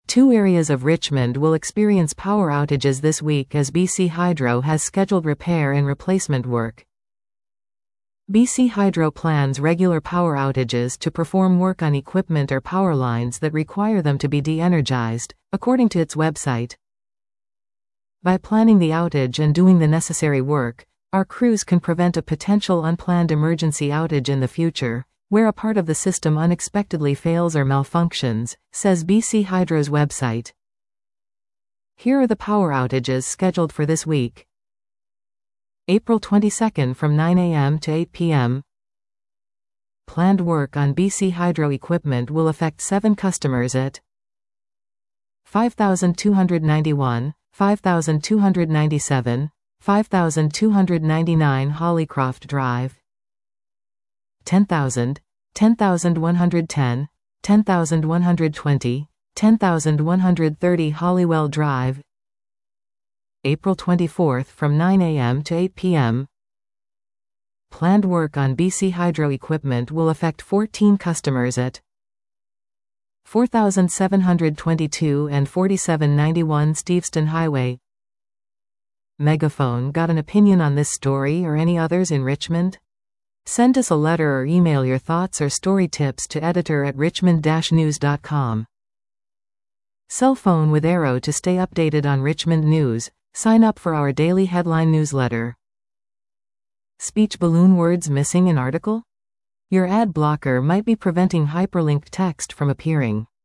Two areas of Richmond will experience power outages this week as BC Hydro has scheduled repair and replacement work. BC Hydro plans regular power outages to perform work on equipment or power lines that require them to be de-energized, according to its website. By planning the outage and doing the necessary work, our crews can prevent a potential unplanned emergency outage in the future, where a part of the system unexpectedly fails or malfunctions, says BC Hydro's website. Here are the power outages scheduled for this week. April 22 from 9 a.m. to 8 p.m. Planned work on BC Hydro equipment will affect 7 customers at 5291, 5297, 5299 Hollycroft Drive, 10,000, 10,110, 10,120, 10,130 Hollywell Drive. April 24 from 9 a.m. to 8 p.m. Planned work on BC Hydro equipment will affect 14 customers at 4,722 and 4791 Steveston Highway. Megaphone got an opinion on this story or any others in Richmond? Send us a letter or email your thoughts or story tips to editor@richmond-news.com. Cell phone with Arrow to stay updated on Richmond news. Sign up for our daily headline newsletter. Speech balloon words missing in article? Your ad blocker might be preventing hyperlinked text from appearing.